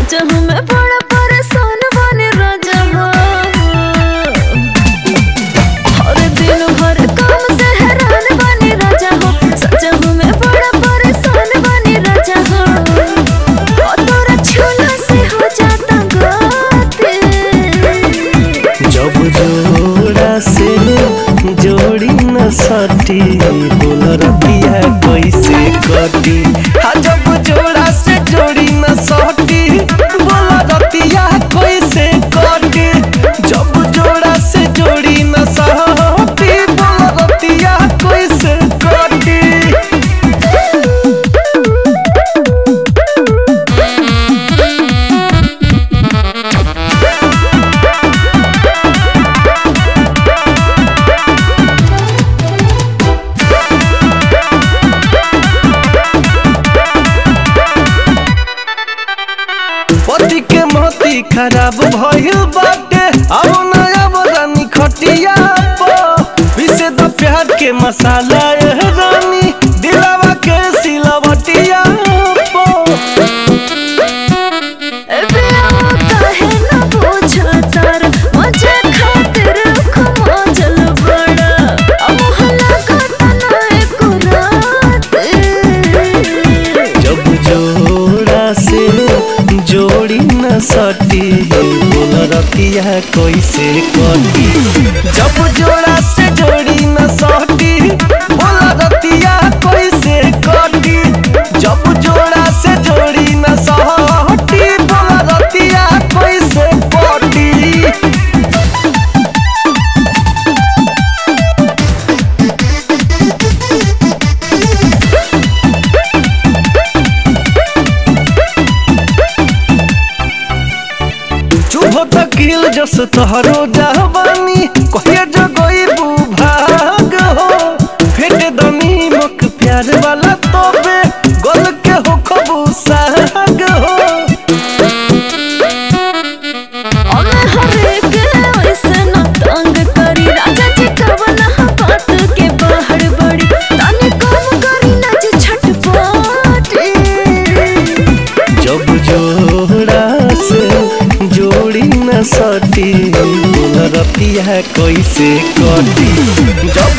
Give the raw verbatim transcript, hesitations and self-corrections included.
सच में बड़ा परेशान बने राजा हो। हर दिन भर काम से हैरान बने राजा हो। सच में बड़ा परेशान बने राजा हो। और तोरा छूला से हो जाता गाते। जब जोड़ा से जोड़ी न सटी बोल रतिया कैसे कटी। हाँ जब जोड़ा से जोड़ी न सटी बोल रतिया कैसे कटी। जब जोड़ा से जोड़ी न सटी बोल रतिया कैसे कटी। पति के मोती खराब भइल बाटे अब नया बदानी खटिया पर पीसे द प्यार के मसाला एह रानी दिलावा के सिलवटिया पर। ए बेवा काहे न पूछतार मजे खातिर खमोजल बड़ा। अब मोहल्ला का तना एक रात। जब जोड़ा से जोड़ी न सटी बोल रतिया कैसे कटी। जब जोड़ा से जोड़ी न सटी बोल रतिया कैसे कटी। जब जोड़ा से जोड़ी न सटी बोल रतिया कैसे कटी। चुभो तकिल जस तहरो जहबानी कहिए जो गई भाग हो। फेटे दनी मुख प्यार वाला तोबे गोल के हो खबू साग हो। हमें हरे के ऐसे न तंग करी राजा जी कवना बात के बाहर बड़ी। तने काम करी ना जी छटपटी। जब जोड़ा से जोड़ी न सटी बोल रतिया कैसे कटी। जब